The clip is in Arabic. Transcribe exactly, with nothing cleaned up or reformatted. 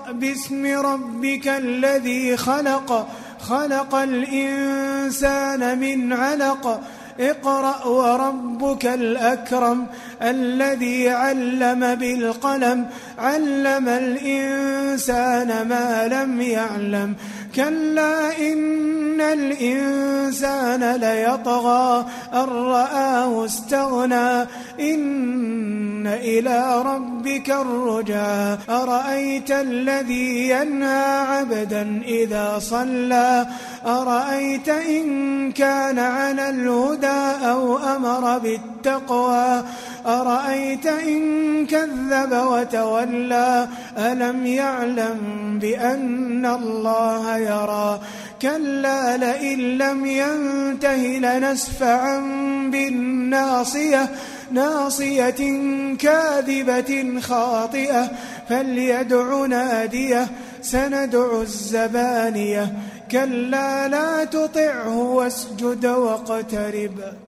باسم ربك الذي خلق خلق الإنسان من علق اقرأ وربك الأكرم الذي علم بالقلم علم الإنسان ما لم يعلم كلا إن الإنسان ليطغى أن رآه استغنى إن إلى ربك الرجعى أرأيت الذي ينهى عبدا إذا صلى أرأيت إن كان على الهدى أو أمر بالتقوى أرأيت إن كذب وتولى ألم يعلم بأن الله يرى كلا لئن لم ينته لنسفعا بالناصية ناصية كاذبة خاطئة فليدع ناديه سندع الزبانية كلا لا تطعه واسجد واقترب